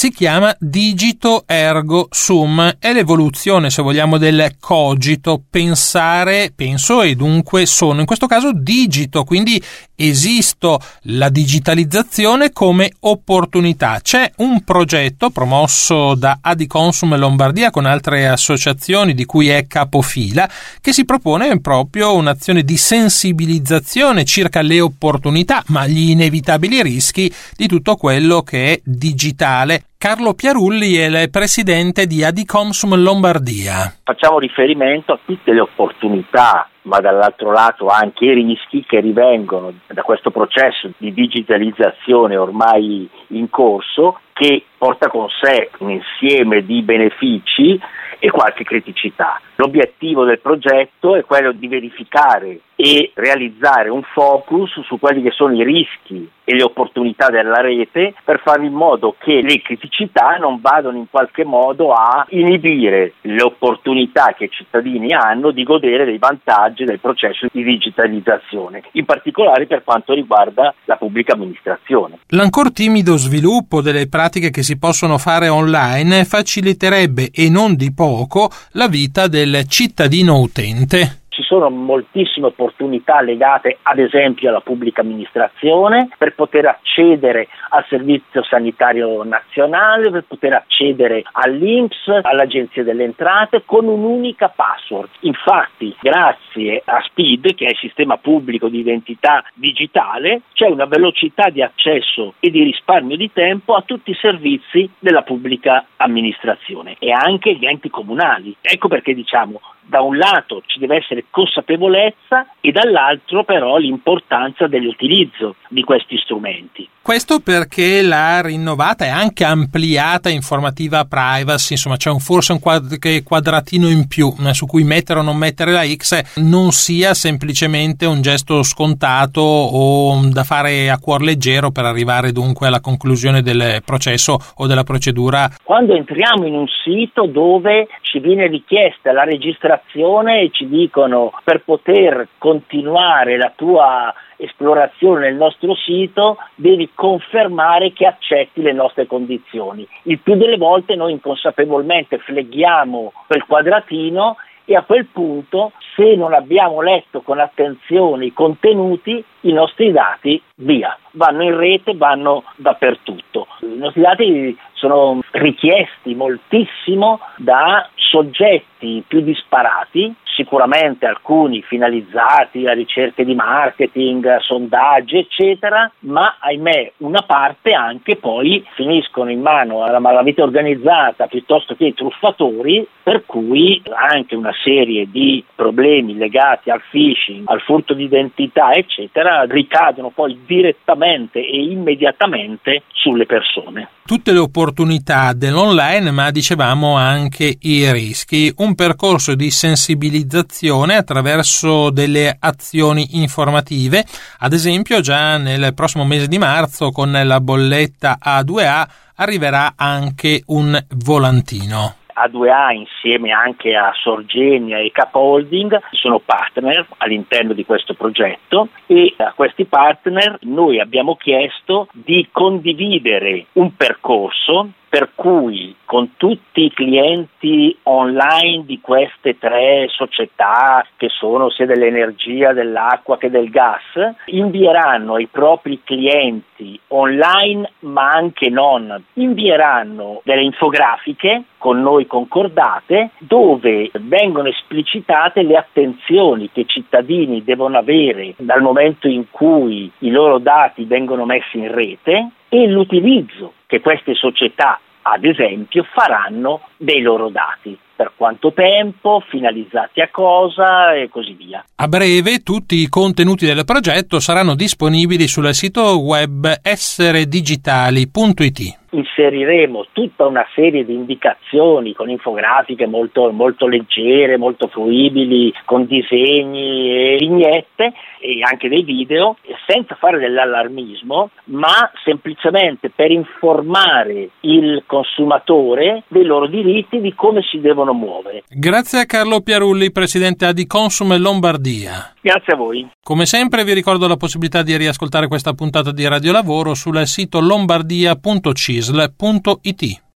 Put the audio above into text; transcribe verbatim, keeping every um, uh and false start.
si chiama digito ergo sum, è l'evoluzione, se vogliamo, del cogito, pensare, penso e dunque sono, in questo caso digito, quindi esisto, la digitalizzazione come opportunità. C'è un progetto promosso da Adiconsum Lombardia con altre associazioni di cui è capofila, che si propone proprio un'azione di sensibilizzazione circa le opportunità, ma gli inevitabili rischi di tutto quello che è digitale. Carlo Piarulli è il presidente di Adiconsum Lombardia. Facciamo riferimento a tutte le opportunità, ma dall'altro lato anche i rischi che rivengono da questo processo di digitalizzazione ormai in corso, che porta con sé un insieme di benefici e qualche criticità. L'obiettivo del progetto è quello di verificare e realizzare un focus su quelli che sono i rischi e le opportunità della rete, per fare in modo che le criticità non vadano in qualche modo a inibire le opportunità che i cittadini hanno di godere dei vantaggi del processo di digitalizzazione, in particolare per quanto riguarda la pubblica amministrazione. L'ancor timido sviluppo delle pratiche che si possono fare online faciliterebbe, e non di poco, la vita del cittadino utente. Ci sono moltissime opportunità legate ad esempio alla pubblica amministrazione, per poter accedere al Servizio Sanitario Nazionale, per poter accedere all'I N P S, all'Agenzia delle Entrate con un'unica password. Infatti, grazie a SPID, che è il sistema pubblico di identità digitale, c'è una velocità di accesso e di risparmio di tempo a tutti i servizi della pubblica amministrazione e anche gli enti comunali. Ecco perché diciamo, da un lato ci deve essere consapevolezza e dall'altro però l'importanza dell'utilizzo di questi strumenti. Questo perché la rinnovata e anche ampliata informativa privacy, insomma c'è un, forse un qualche quadratino in più su cui mettere o non mettere la X, non sia semplicemente un gesto scontato o da fare a cuor leggero per arrivare dunque alla conclusione del processo o della procedura. Quando entriamo in un sito dove ci viene richiesta la registrazione e ci dicono per poter continuare la tua esplorazione nel nostro sito devi confermare che accetti le nostre condizioni. Il più delle volte noi inconsapevolmente fleghiamo quel quadratino e a quel punto, se non abbiamo letto con attenzione i contenuti, i nostri dati via, vanno in rete, vanno dappertutto. I nostri dati sono richiesti moltissimo da soggetti più disparati, sicuramente alcuni finalizzati a ricerche di marketing, a sondaggi eccetera, ma ahimè una parte anche poi finiscono in mano alla malavita organizzata piuttosto che ai truffatori, per cui anche una serie di problemi legati al phishing, al furto di identità eccetera ricadono poi direttamente e immediatamente sulle persone. Tutte le opportunità dell'online, ma dicevamo anche i rischi. Un percorso di sensibilizzazione attraverso delle azioni informative, ad esempio già nel prossimo mese di marzo con la bolletta A due A arriverà anche un volantino. A due A insieme anche a Sorgenia e Capoholding sono partner all'interno di questo progetto e a questi partner noi abbiamo chiesto di condividere un percorso per cui con tutti i clienti online di queste tre società che sono sia dell'energia, dell'acqua che del gas, invieranno ai propri clienti online ma anche non, invieranno delle infografiche con noi concordate dove vengono esplicitate le attenzioni che i cittadini devono avere dal momento in cui i loro dati vengono messi in rete e l'utilizzo che queste società, ad esempio, faranno dei loro dati. Per quanto tempo, finalizzati a cosa e così via. A breve tutti i contenuti del progetto saranno disponibili sul sito web essere digitali punto it. Inseriremo tutta una serie di indicazioni con infografiche molto, molto leggere, molto fruibili, con disegni e vignette e anche dei video, senza fare dell'allarmismo, ma semplicemente per informare il consumatore dei loro diritti, di come si devono muovere. Grazie a Carlo Piarulli, presidente Adiconsum Lombardia. Grazie a voi. Come sempre vi ricordo la possibilità di riascoltare questa puntata di Radio Lavoro sul sito lombardia punto cis. esl punto it.